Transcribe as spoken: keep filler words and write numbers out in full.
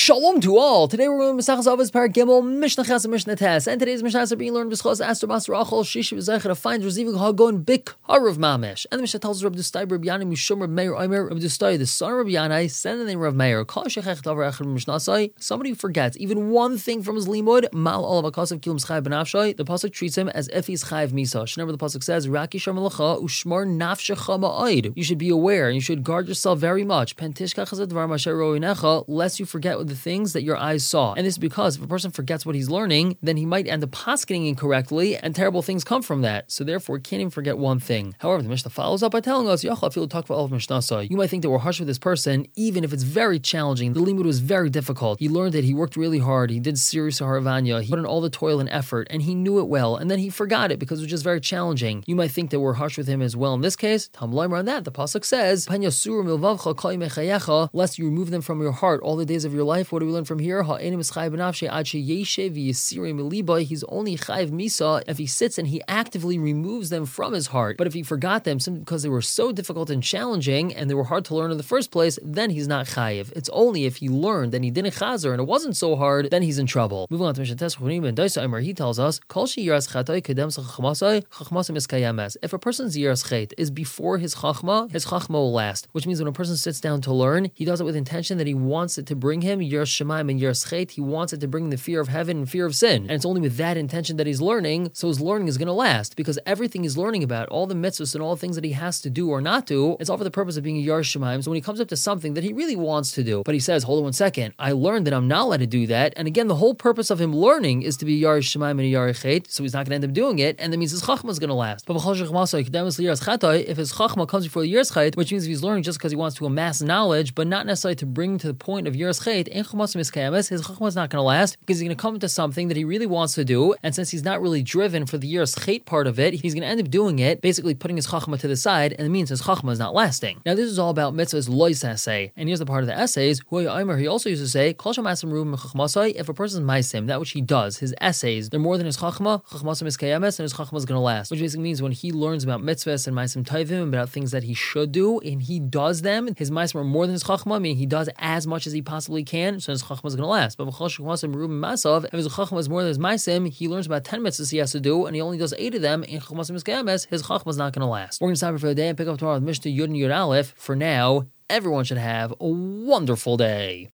Shalom to all. Today we're going to Masechus Avos Parak Gimel Mishnah Ches and Mishnah Tes, and today's Mishnahs are being learned B'schos Aster Master Achol Shishi V'Zeicher to find receiving Hagon Bik Harav Mamish. And the Mishnah tells us Rabbi Dustai Rabbi Yanai Mishum Rabbi Meir Omer Rabbi Dustai the son of Rabbi Yanai said the name Rabbi Meir Kol Shechech Davar Echad Mishnasai. Somebody who forgets even one thing from his limud Mal Olav Akasav Kilum Schayv B'Nafshay. The pasuk treats him as if he's Chayv Misa. Remember the pasuk says Raki Shar Malacha Ushmar Nafshecha Ma'id. You should be aware and you should guard yourself very much. Pentishka Chazad Dvar Masher Roinecha, lest you forget the things that your eyes saw. And this is because if a person forgets what he's learning, then he might end up posketing incorrectly, and terrible things come from that. So therefore, can't even forget one thing. However, the Mishnah follows up by telling us, you might think that we're harsh with this person, even if it's very challenging. The limud was very difficult. He learned it, he worked really hard, he did serious haravanya, he put in all the toil and effort, and he knew it well, and then he forgot it because it was just very challenging. You might think that we're harsh with him as well. In this case, Tam Leimer on that, the pasuk says, lest you remove them from your heart all the days of your life. What do we learn from here? He's only chayv misa if he sits and he actively removes them from his heart. But if he forgot them simply because they were so difficult and challenging and they were hard to learn in the first place, then he's not chayiv. It's only if he learned and he didn't chazer and it wasn't so hard, then he's in trouble. Moving on to Mishnah Tes, he tells us, if a person's yiras chet is before his chachma, his chachma will last. Which means when a person sits down to learn, he does it with intention that he wants it to bring him yiras shemaim and yiras chet. He wants it to bring the fear of heaven and fear of sin. And it's only with that intention that he's learning, so his learning is going to last. Because everything he's learning about, all the mitzvahs and all the things that he has to do or not do, it's all for the purpose of being a yiras shemaim. So when he comes up to something that he really wants to do, but he says, hold on one second, I learned that I'm not allowed to do that. And again, the whole purpose of him learning is to be yiras shemaim and a yiras chet, so he's not going to end up doing it, and that means his chachma is going to last. But if his chachma comes before the yiras chet, which means if he's learning just because he wants to amass knowledge, but not necessarily to bring to the point of yiras chet, his chachma is not going to last, because he's going to come to something that he really wants to do, and since he's not really driven for the yiras chet part of it, he's going to end up doing it, basically putting his chachma to the side, and it means his chachma is not lasting. Now this is all about mitzvahs lois essay, and here's the part of the essays. He also used to say, if a person's maisim, that which he does, his essays, they're more than his chachma, chachmasim is kayames, and his chachma is going to last. Which basically means when he learns about mitzvahs and maisim taivim, about things that he should do, and he does them, his maisim are more than his chachma, meaning he does as much as he possibly can, so his chachma is going to last. But if his chachma is more than his maisim, he learns about ten mitzvahs he has to do, and he only does eight of them, and chachmasim is kayames, his chachma is not going to last. We're going to stop it for the day and pick up tomorrow with Mishnah Yud and Yud Aleph. For now, everyone should have a wonderful day.